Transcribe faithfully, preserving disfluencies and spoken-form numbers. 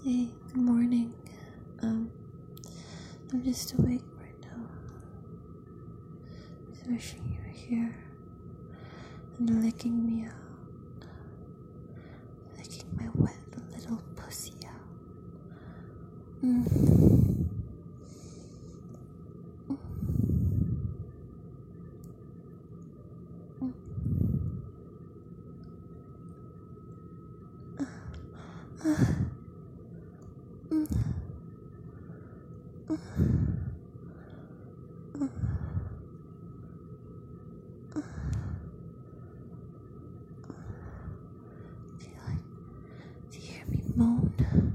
Hey, good morning. Um, I'm just awake right now. Just wishing you were here and licking me out. Licking my wet little pussy out. Mm. Do you like, do you hear me moan?